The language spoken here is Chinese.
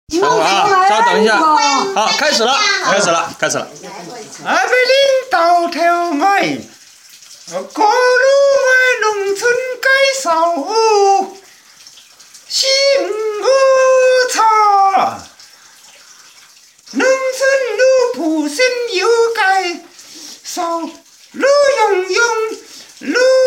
等会儿啊，稍等一下，好，开始了。 阿贝领导头爱，过路爱农村改造，新无差，农村路普新有改造，路用路。